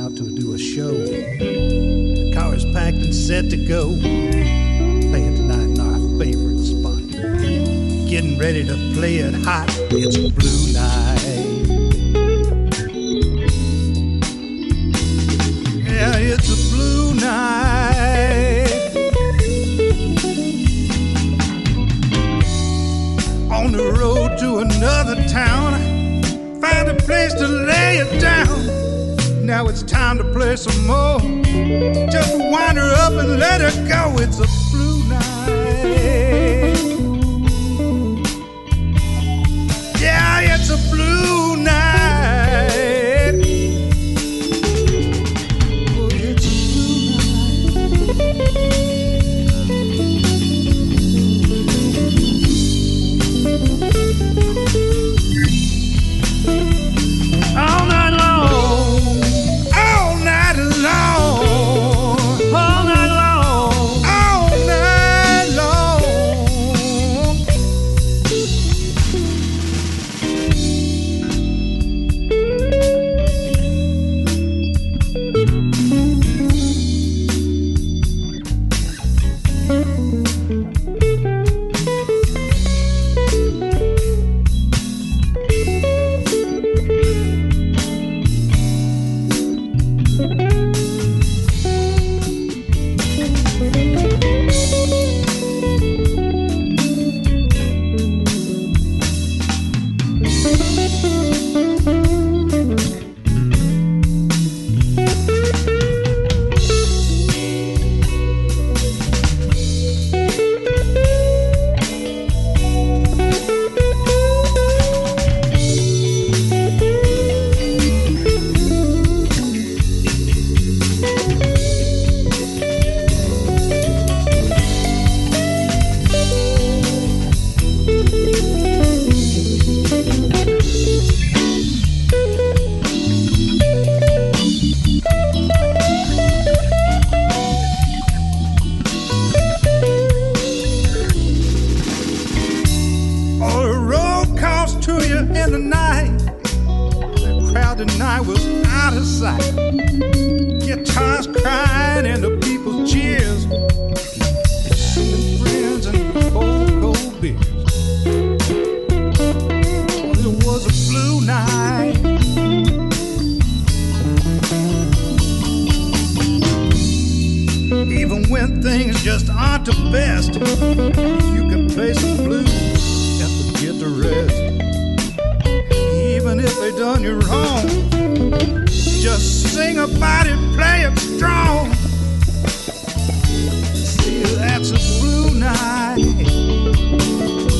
out to do a show. The car is packed and set to go. Playing tonight in our favorite spot. Getting ready to play it hot. It's a blue night. Yeah, it's a blue night. On the road to another town, find a place to lay it down. Now it's time to play some more. Just wind her up and let her go. It's a blue night. Yeah, it's a blue night. Oh, it's a blue night. All night long. All night long. All night long. All night long. In the night, the crowd tonight was out of sight. Guitars crying and the people's cheers, singing friends and cold beers. It was a blue night. Even when things just aren't the best, you can play some blues and forget the rest. Even if they done you wrong, just sing about it, play it strong. See, that's a blue night.